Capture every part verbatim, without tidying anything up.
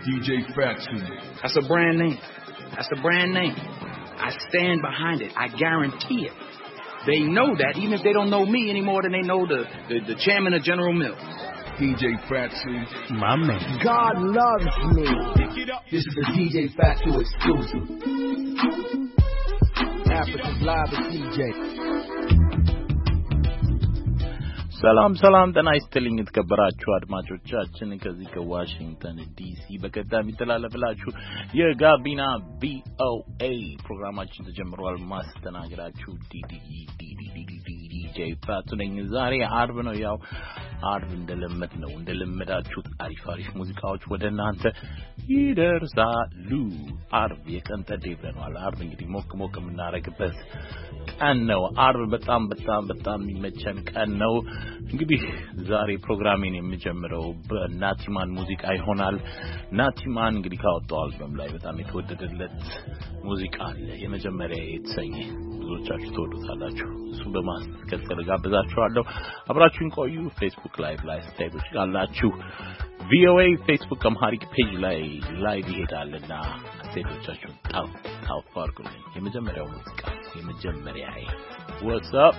D J Fatu. That's a brand name. That's a brand name. I stand behind it. I guarantee it. They know that, even if they don't know me any more than they know the, the, the chairman of General Mills. D J Fatu. My man. God loves me. This is a D J Fatu exclusive. Africa's live with D J. ሰላም ሰላም ጤና ይስጥልኝ የተከበራችሁ አድማጮቻችን ከዚህ ከዋሽንግተን ዲሲ በቀጥታ የሚተላለፍላችሁ የጋቢና ቢ ኦ ኤ ፕሮግራማችን ተጀምሯል። ማስተናገዳችሁ ዲጄ ፋቱ ነኝ። ዛሬ አርብ ነው። ያው አርብ እንደለመድ ነው እንደለመዳችሁት አሪፍ አሪፍ ሙዚቃዎች ወደ እናንተ ይደርሳሉ። አርብ የቀን ጠዴ ብለናል። አርብ እንግዲህ ሞቅ ሞቅ የምናረግበት ቀን ነው። አርብ በጣም በጣም በጣም የሚመቸን ቀን ነው። እንግዲህ ዛሬ ፕሮግራሜን የምጀምረው በናቲማን ሙዚቃ ይሆናል። ናቲማን እንግዲህ ካወጣው አልበም ላይ በጣም የተወደደለት ሙዚቃ አለ፣ የመጀመሪያ የተሰኘ ብዙዎቻችሁ ትወዱታላችሁ። እሱ በማስከተል ጋብዛችኋለሁ። አብራችሁን ቆዩ። ፌስቡክ ላይቭ ላይ ስታይሎች አላችሁ። ቪኦኤ ፌስቡክ አምሃሪክ ፔጅ ላይ ላይቭ ይሄዳልና ስታይሎቻችሁን ታው ታው አድርጉልኝ። የመጀመሪያው ሙዚቃ የመጀመሪያ What's up?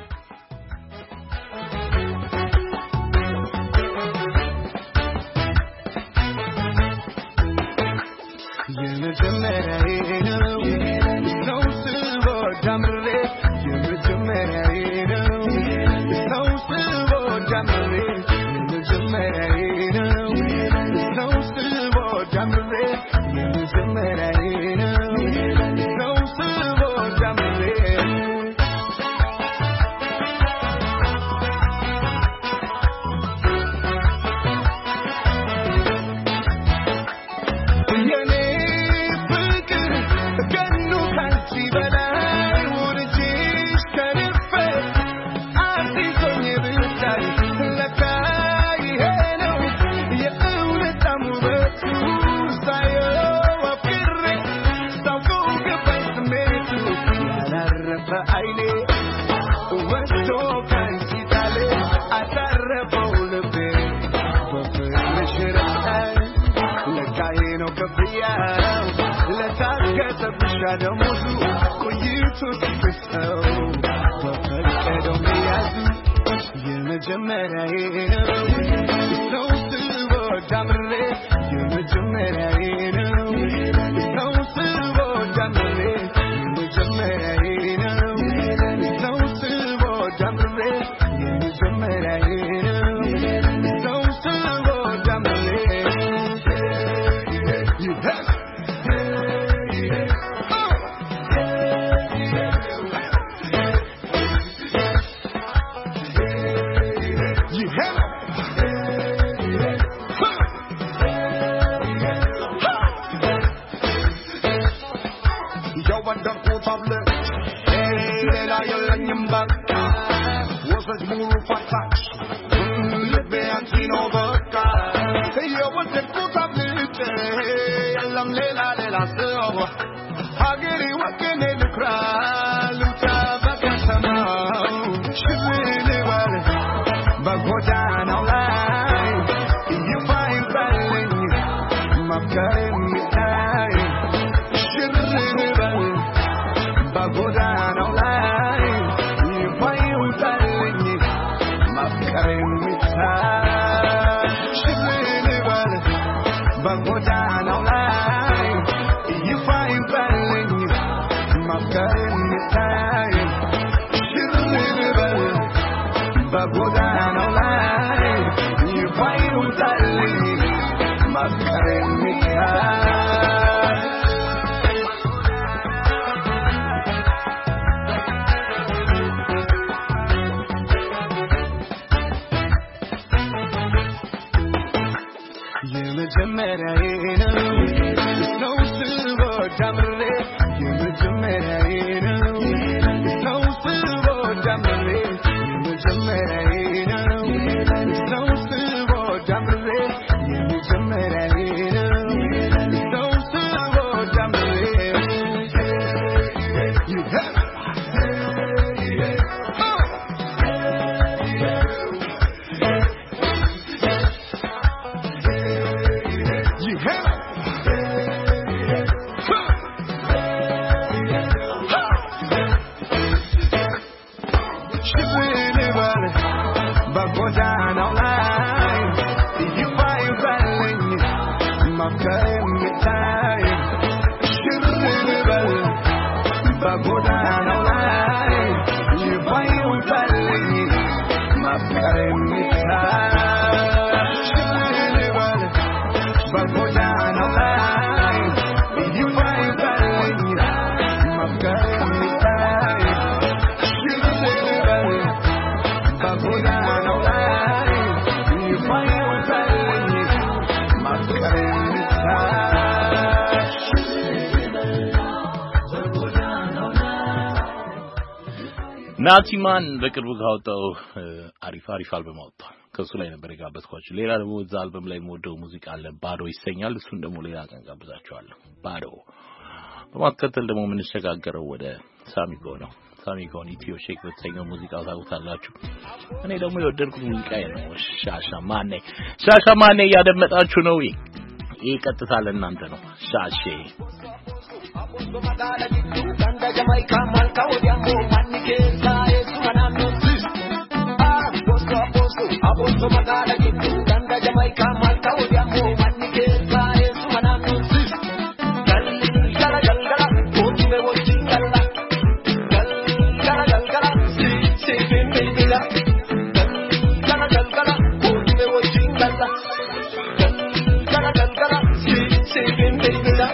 ናቲማን በቅርቡ ጋውጣው አሪፍ አሪፍ አልበም አውጥቷል ከሱ ላይ ነበር የጋበዝኳችሁ ሌላ ደግሞ እዛ አልበም ላይ የምወደው ሙዚቃ አለ ባዶ ይሰኛል እሱን ደግሞ ሌላ ቀን ጋብዛችኋለሁ ባዶ በማከተል ደግሞ ምን ተሸጋገረው ወደ ሳሚጎ ነው ሳሚጎ ኢትዮ ሼክ በተሰኘው ሙዚቃ ታውቁታላችሁ እኔ ደግሞ የወደድኩት ሙዚቃ ነው ሻሻማኔ ሻሻማኔ ያደመጣችሁ ነው ይሄ ቀጥታ ለእናንተ ነው ሻሼ Aposto magala gitu Ganda Jamaica malka odiamo manni che sai suonano Aposto aposto Aposto magala gitu Ganda Jamaica malka odiamo manni che sai suonano Gal gala gal gala Oti me vuoi cingalla Gal gala gal gala Si si fin baby la Gal gala gal gala Oti me vuoi cingalla Gal gala gal gala Si si fin baby la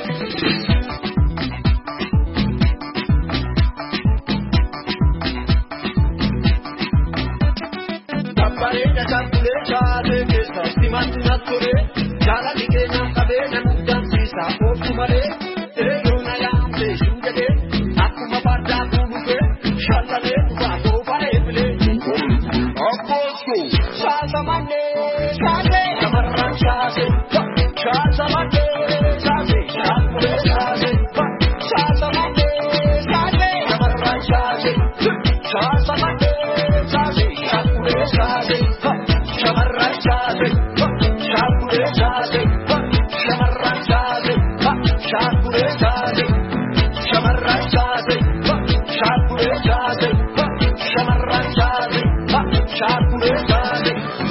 Chale che sta stimando tore Jala di che non aveva nulla si sa optimale Te una lampe sungete Akuma parda comunque Shalale va do parevole Opposto Salsa mane Sale Camarra chase Salsa mane Sale Shalale Sale Salsa mane Sale Camarra chase Salsa mane Sale Shalale Sale Shamarrachade, shakurechade, shamarrachade, shakurechade, shamarrachade, shakurechade, shamarrachade, shakurechade.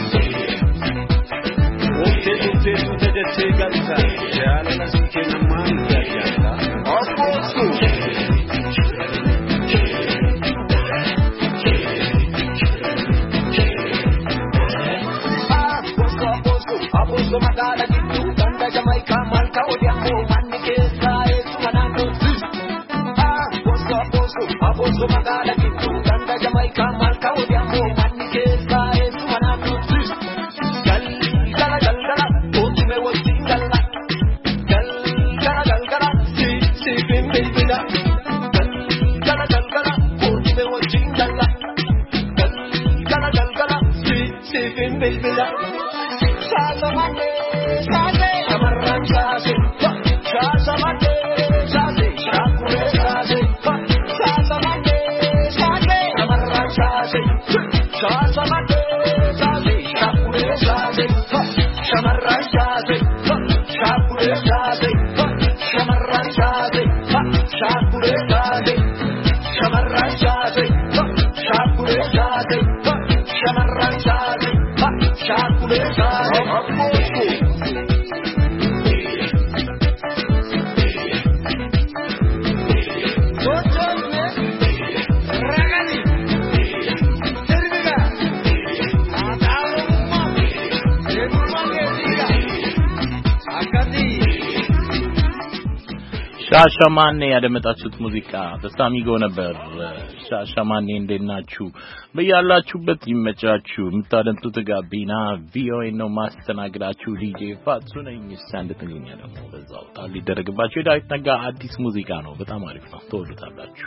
Ote ote ote de segalta, jana na sikena manga jana. Opposto. Aposto magala gitu Ganda Jamaica malka odiamo manni che sai suonano Aposto aposto Aposto magala gitu Ganda Jamaica malka odiamo manni che sai suonano Gal gala gal gala Oti me vuoi cingalla Gal gala gal gala Si si fin baby la Gal gala gal gala Oti me vuoi cingalla Gal gala gal gala Si si fin baby la Shasamane, shase, shamarran shase, shasamane, shase, shakure shase, shasamane, shase, shamarran shase, shasamane, shase, shakure shase, shamarran shase, shakure shase, shamarran shase, shakure shase, shamarran shase, shakure shase, shamarran shase, shakure shase. ሻሻማኔ ያደመጣችሁት ሙዚቃ በሳሚጎ ነበር ሻሻማኔ እንደናችሁ በያላችሁበት ይመቻችሁ የምታደምጡት ጋቢና ቪኦኤ ነው ማስተናግዳችሁ ዲጄ ፋቱ ነኝ ሳንደተኛ ደግሞ በዛው ጣል ሊደረግባችሁ ዳዊት ነጋ አዲስ ሙዚቃ ነው በጣም አሪፍ ነው ተወዱታላችሁ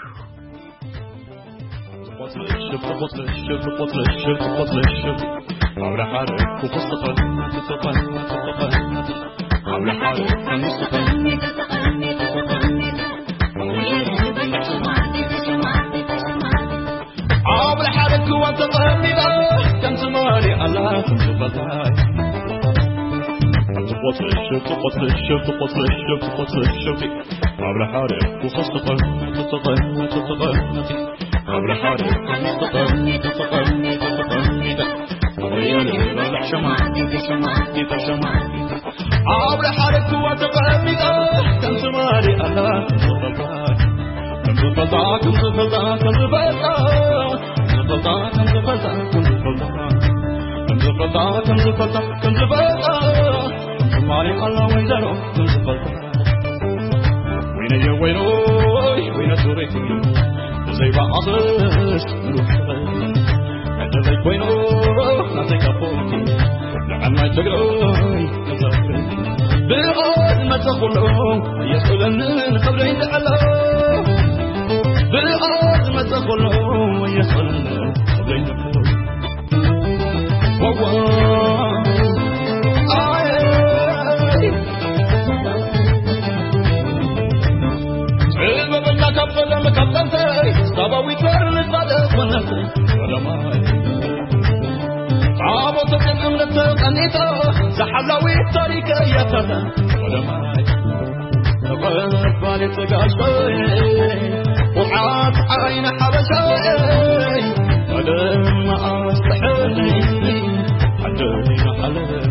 عامل حالك وانت طهني لا كم زماني الله كم زبطاي تبطل الشوف تبطل الشوف تبطل الشوف تبطل الشوف عامل حالك وخصتقل تتقل تتقل عامل حالك تتقل تتقل تتقل وياني لا شمعتي شمعتي شمعتي عامل حالك وانت طهني لا كم زماني الله كم زبطاي كم زبطاي كم زبطاي كم زبطاي زبطة كم زبطة كم زبطة كم زبطة كم زبطة كم زبطة مالي الله وينزلو كم زبطة وين يا وينو وين سورتي زي بعضش نروح انت زي وينو نعطيك فوقي لعنا تقرأي بالعود ما تقولهم يسألن قبل يدعلهم بالعود ما تقولهم يسألن حلاوي طريق يا ترى ولا ما تقف بالي تقاشوي وعاد عين حبشوي ولا ما استحي حدي حلال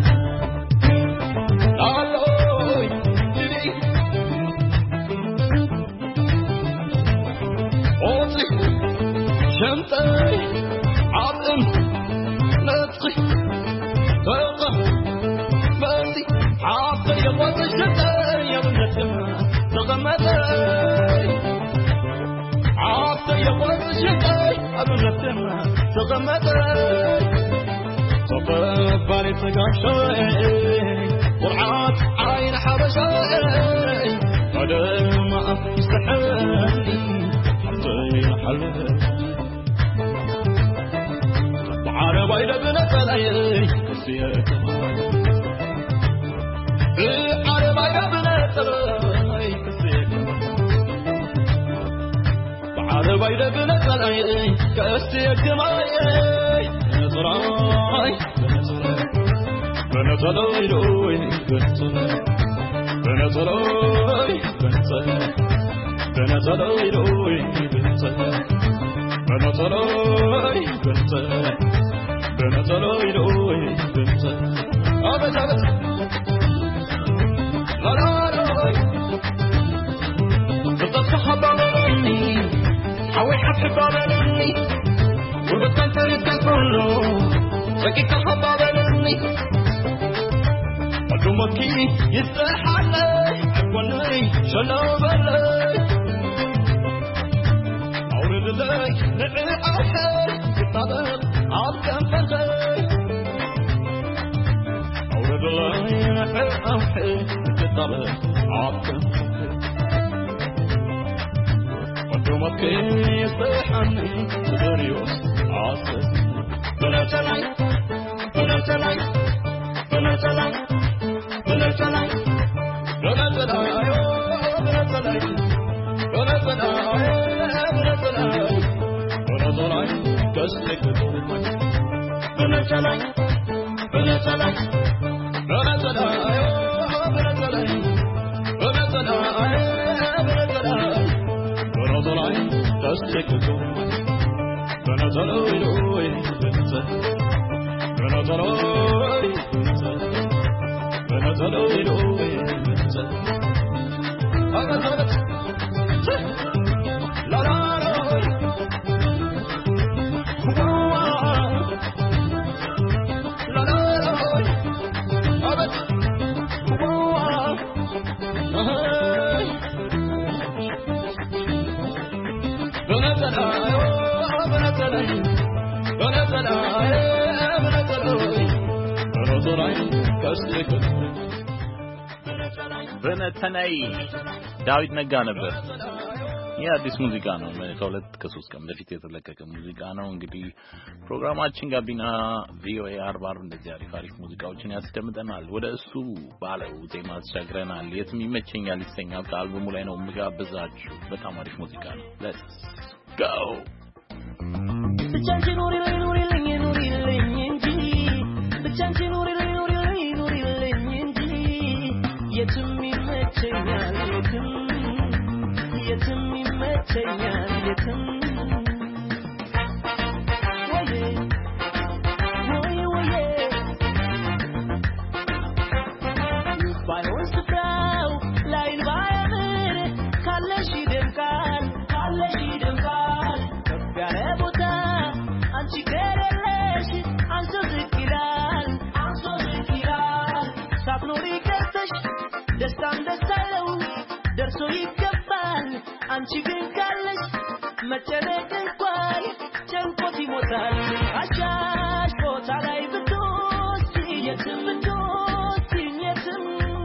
الله تدي اوصي شمتي عظم نطقي فوق ماسي عاطل يا واد الشتاء يا بنتنا تغمدي عاطل يا واد الشتاء يا بنتنا تغمدي صفف بالي تقاشوي ورعات عين حبشوي ولا ما استحي حطي حلال عرب إلى بنت العين كسيت عرب إلى بنت العين كسيت عرب إلى بنت العين كسيت معي نظراي بنت العين بنت بنت العين بنت بنت العين بنت بنت العين بنت بنتلوي لوي بنت أبد أبد لا لا لا بتصحى بابني حاول حسب بابني وبتن تريد كله سكيت حب بابني أدومكي يستحلي أكوني شلو بلي أورد لي نعي أحي كتابك عالكم فرخي أورد الله نحي أوحي كتابه عالكم فرخي ودومك يصيحني سدريوس عاسس بلا تلاي بلا تلاي بلا تلاي بلا تلاي بلا تلاي بلا تلاي بلا تلاي بلا تلاي بلا تلاي كسلك بلا تلاي بلا تلاي بلا تلاي بلا تلاي بلا تلاي بلا تلاي بلا تلاي كسلك بلا تلاي لوي بنت بلا تلاي بلا تلاي لوي بنت هذا هذا لا لا لا በነተናይ ዳዊት ነጋ ነበር። የአዲስ ሙዚቃ ነው። ከሁለት ከሶስት ቀን በፊት የተለቀቀ ሙዚቃ ነው። እንግዲህ ፕሮግራማችን ጋቢና ቪኦኤ አርባ አርብ እንደዚህ አሪፍ አሪፍ ሙዚቃዎችን ያስደምጠናል። ወደ እሱ ባለው ዜማ ተሻግረናል። የትም ይመቸኛል ይሰኛል። ከአልበሙ ላይ ነው የምጋብዛችሁ። በጣም አሪፍ ሙዚቃ ነው። ሌትስ ጎ ብቻንቺ ኑሪ ኑሪ ለኝ ኑሪ ለኝ እንጂ ብቻንቺ ኑሪ ኑሪ ኑሪ ለኝ እንጂ የትም ይመቸኛል የትም የትም ይመቸኛል የትም ወይ ወይ ወይ ባይሆን ስፍራው ላይን ባያምር ካለሽ ይደምቃል ካለሽ ይደምቃል ከፍ ያለ ቦታ አንቺ ከሌለሽ አንሶ ዝቅ ይላል አንሶ ዝቅ ይላል ሳትኖሪ ቀርተሽ ደስታም ደስታለው ደርሶ ይገባል አንቺ ግን ካለሽ መጨነቅ እንኳን ጨንቆት ይሞታል አሻሽ ቦታ ላይ ብትወስጂ የትም ብትወስጂ የትም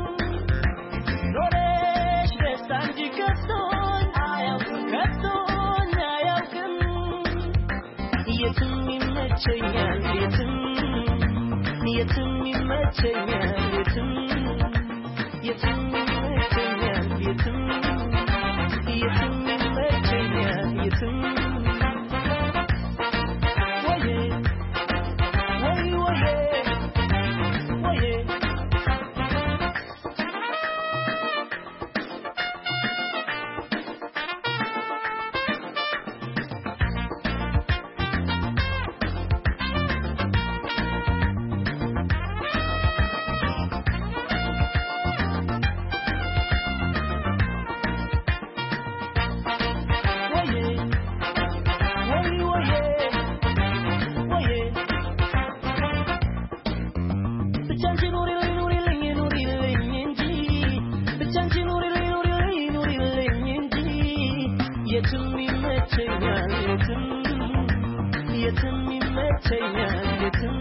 ኖረሽ ደስታ እንጂ ከቶኝ አያውቅም ከቶኝ አያውቅም የትም ይመቸኛል የትም የትም ይመቸኛል የትም የትም ይመቸኛል የትም የትም ይመቸኛል የትም ወይ ወይ ወይ ወይ ይመቸኛል የትም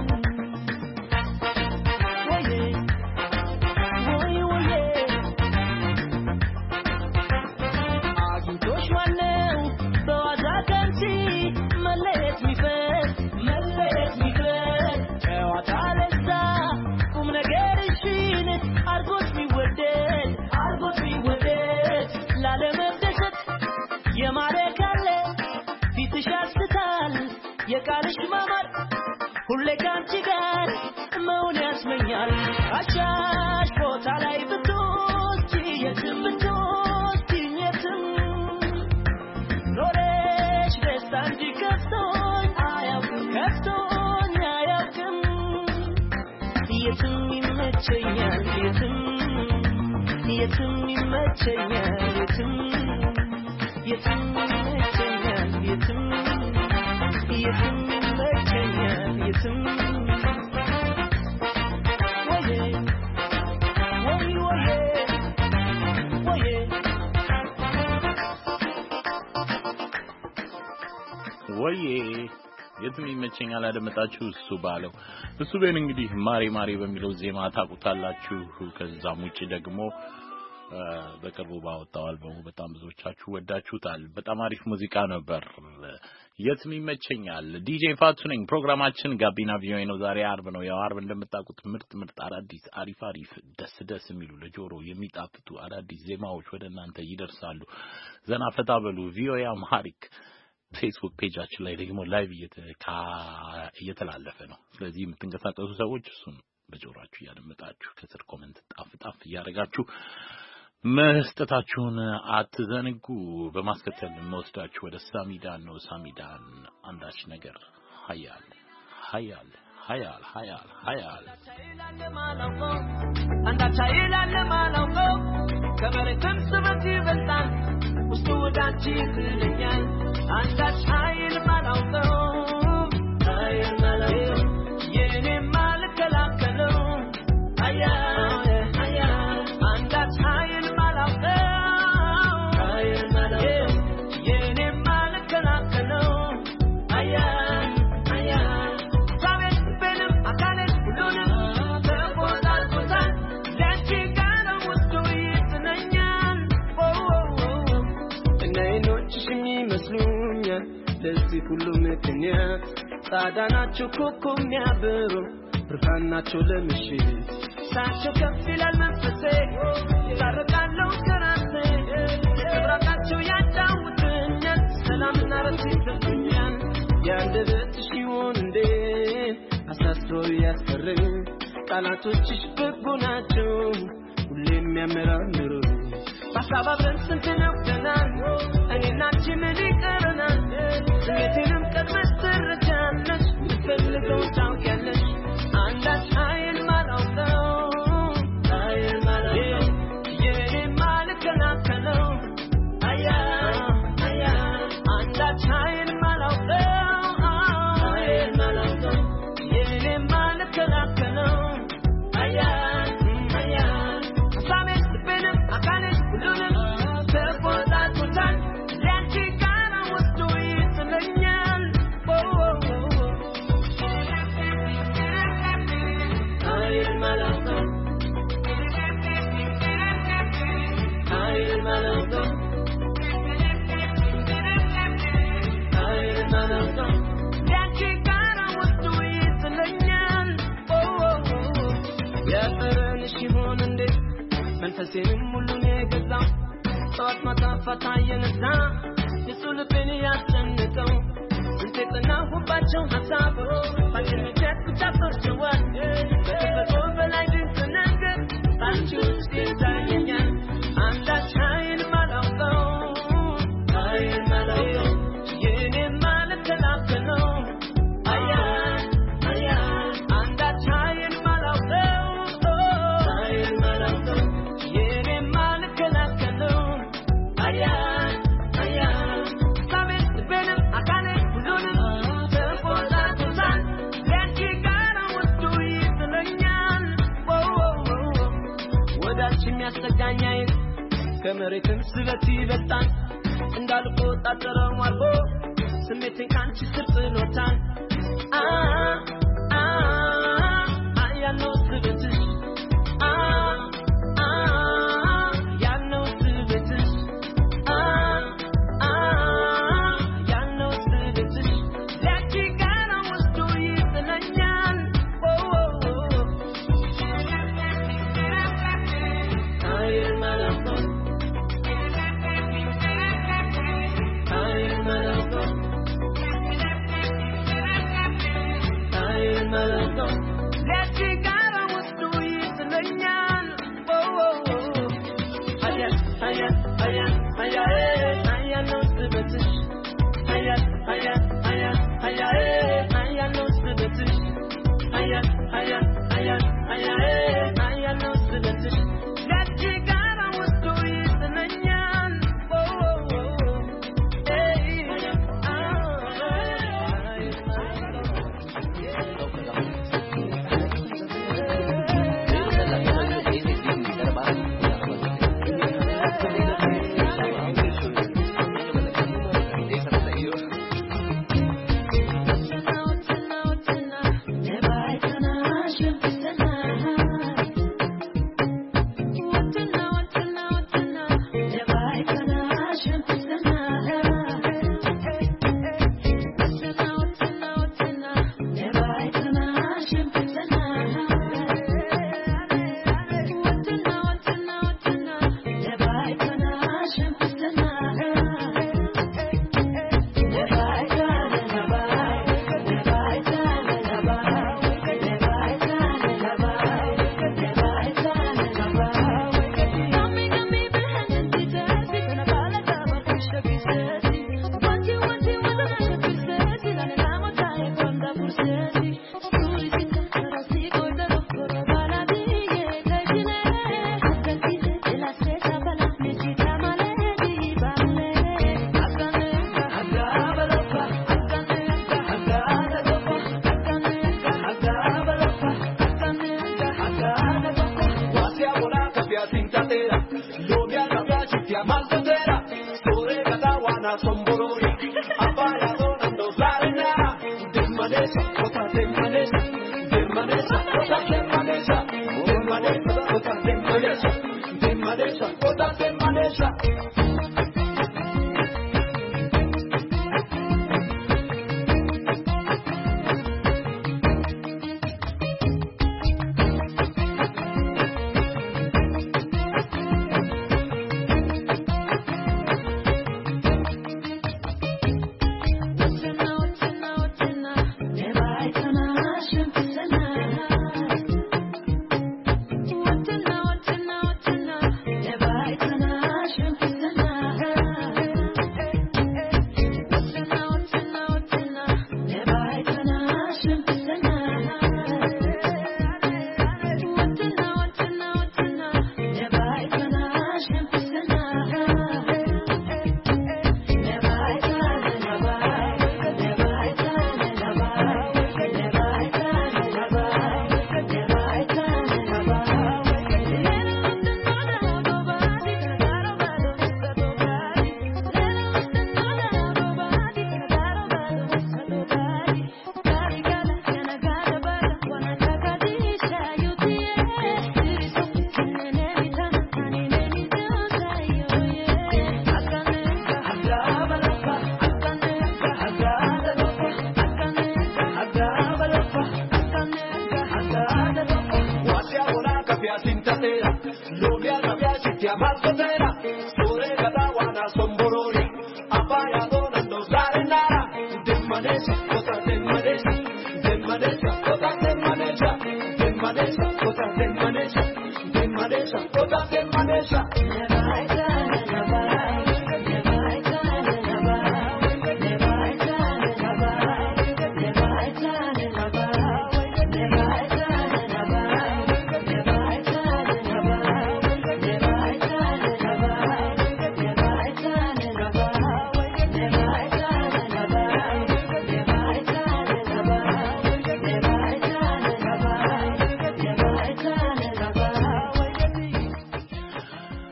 የቃልሽ ማማር ሁሌ ካንቺ ጋር መሆን ያስመኛል አቻሽ ቦታ ላይ ብትወስጂ የትም ብትወስጂ የትም ኖረሽ ደስታ እንጂ ከፍቶኝ አያውቅም ከፍቶኝ አያውቅም የትም ይመቸኛል የትም የትም ይመቸኛል የትም የትም ይመቸኛል የትም የትም ይመቸኛል የትም ወዬ ወዬ ወዬ ወዬ የትም ይመቸኛል አደመጣችሁ እሱ ባለው እሱ በእን እንግዲህ ማሬ ማሬ በሚለው ዜማ ታቁታላችሁ ከዛም ውጪ ደግሞ በቅርቡ ባወጣው አልበሙ በጣም ብዙዎቻችሁ ወዳችሁታል በጣም አሪፍ ሙዚቃ ነበር የትም ይመቸኛል ዲጄ ፋቱ ነኝ ፕሮግራማችን ጋቢና ቪኦኤ ነው ዛሬ አርብ ነው ያው አርብ እንደምታውቁት ምርጥ ምርጥ አዳዲስ አሪፍ አሪፍ ደስ ደስ የሚሉ ለጆሮ የሚጣፍጡ አዳዲስ ዜማዎች ወደ እናንተ ይደርሳሉ ዘና ፈታ በሉ ቪኦኤ አምሃሪክ ፌስቡክ ፔጃችን ላይ ደግሞ ላይቭ እየተላለፈ ነው ስለዚህ የምትንቀሳቀሱ ሰዎች እሱን በጆሮአችሁ ያደምጣችሁ ከስር ኮሜንት ጣፍ ጣፍ ያደርጋችሁ መስጠታችሁን አትዘንጉ በማስከተል እንወስዳችሁ ወደ ሳሚዳን ነው ሳሚዳን አንዳች ነገር ሀያል ሀያል ሀያል ሀያል ሀያል አንዳች ሀያል ለማላውቀው ከመሬትም ስበት ይበልጣል ውስጡ ወዳንቺ ይልኛል አንዳች ሀያል ማላውቀው ሀያል ማላውቀው የኔ ማልከላከለው ሀያል ሀያል አንዳች ሀያል ለዚህ ሁሉ ምክንያት ጻዳናቸው ኮኮብ የሚያበሩ ብርሃናቸው ለምሽት ሳቸው ከፍ ይላል መንፈሴ ታረቃለው ከራሴ የብራቃቸው ያጫውቱኛል ሰላምና ረፍት ይሰጡኛል ያንደበትሽ ይሆን እንዴ አሳስሮ ያስፈረኝ ቃላቶችሽ በጎ ናቸው ሁሌም የሚያመራምሩ ባሳባብረን ስንት ነው ገና እኔና አንቺ ምን ይቀረናል ስሜቴንም ቀድመሽ ትረጃለሽ የምትፈልገው ታውቂያለሽ አንዳች ሀይል ማላውቀው ሀይል ማላውቀው የኔ ማልከላከለው አያ አያ አንዳች ሀይል ማላውቀው ሀይል ማላውቀው የኔ ማልከላከለው አያ አያ ሳሜት ብንም አካሌ ሁሉንም ተቆጣጥቶታል ያንቺ ጋር ወስዶ ይጥለኛል ሀይል ማላውቀው ሀይል ማላውቀው ሀይል ማላውቀው ያንቺ ጋር ወስዶ ይጥለኛል ያፈረንሽ ይሆን እንዴ መንፈሴንም ሁሉን የገዛው ጠዋት ማታ ፈታ የነሳ የሱ ልቤን ያስጨንቀው ስንቴ ጠናሁባቸው ሀሳብ ባንቺነት ብቻ ፈርቸዋል በተፈጥሮ በላይ ድንቅ ነገር ባንቺ ውስጥ ይታየኛል አንዳች ሀይል ማላውቀው ሀይል ማላውቀው የኔ ማልከላከለው አያ አያ አንዳች ሀይል ማላውቀው ሀይል ማላውቀው የኔ ማልከላከለው አያ አያ ሳሜት ብንም አካሌ ሁሉንም ተቆጣጥቶታል ያንቺ ጋር ወስዶ ይጥለኛል ወዳንቺ የሚያስጠጋኝ አይን ከመሬትም ስበት ይበልጣል እንዳልቆጣጠረው አልፎ ስሜቴን ካንቺ ስር ጥሎታል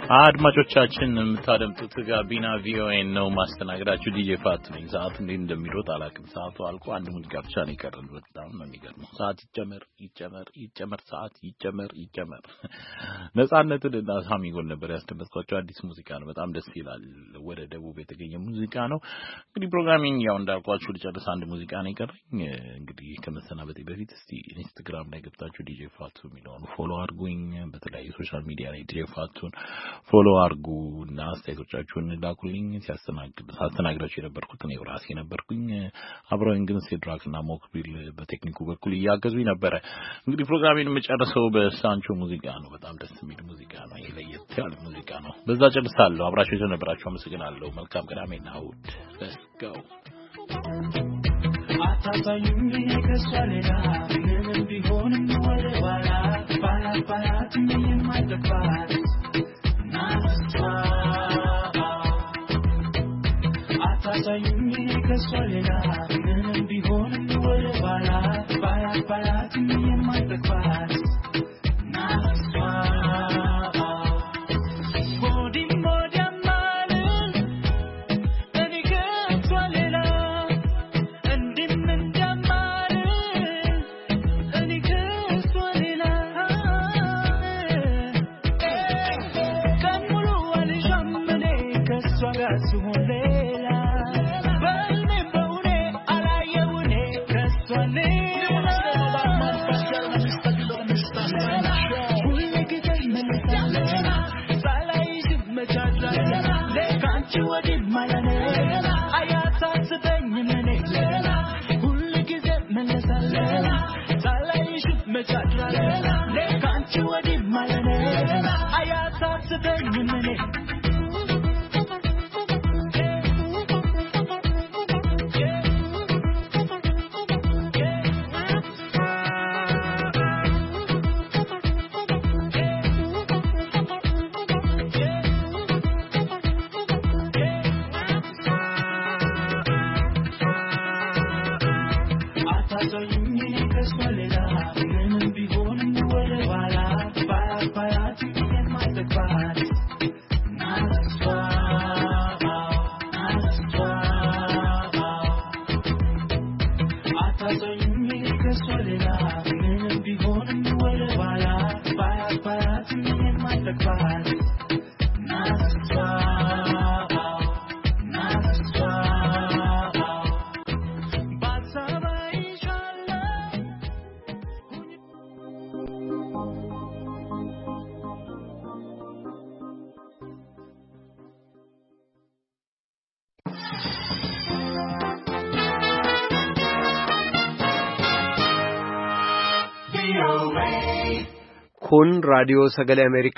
አድማጮቻችን የምታደምጡት ጋቢና ቪኦኤ ነው። ማስተናገዳችሁ ዲጄ ፋቱ ነኝ። ሰዓቱ እንዴት እንደሚሮጥ አላውቅም። ሰዓቱ አልቆ አንድ ሙዚቃ ብቻ ነው የቀረን። በጣም ነው የሚገርመው። ሰዓት ይጨመር ይጨመር ይጨመር ሰዓት ይጨመር ይጨመር። ነፃነትን እና ሳሚጎን ነበር ያስደመጥኳቸው። አዲስ ሙዚቃ ነው። በጣም ደስ ይላል። ወደ ደቡብ የተገኘ ሙዚቃ ነው። እንግዲህ ፕሮግራሚንግ ያው እንዳልኳችሁ ልጨርስ አንድ ሙዚቃ ነው የቀረኝ። እንግዲህ ከመሰናበቴ በፊት እስቲ ኢንስታግራም ላይ ገብታችሁ ዲጄ ፋቱ የሚለውን ፎሎ አድርጉኝ። በተለያዩ ሶሻል ሚዲያ ላይ ዲጄ ፋቱን ፎሎ አርጉ እና አስተያየቶቻችሁን ላኩልኝ። ሲያስተናግድ ሳስተናግዳችሁ የነበርኩት እኔ ራሴ ነበርኩኝ። አብረውኝ ግን ሴድራክ እና ሞክቢል በቴክኒኩ በኩል እያገዙኝ ነበረ። እንግዲህ ፕሮግራሜን የምጨርሰው በሳንቾ ሙዚቃ ነው። በጣም ደስ የሚል ሙዚቃ ነው። ይሄ ለየት ያለ ሙዚቃ ነው። በዛ ጨርሳለሁ። አብራችሁ ስለነበራችሁ አመሰግናለሁ። መልካም ቅዳሜና እሑድ። Let's go. አታሳዩኝ ከሷሌላ ምንም ቢሆን ወደ ኋላ ባላባላት ምንም አይጠፋት አታሳዩኝ ከሷሌላ ምንም ቢሆን ወደ ኋላ ባላባላት ምንም አይጠፋት Kun raadiyoo sagalee Ameerikaa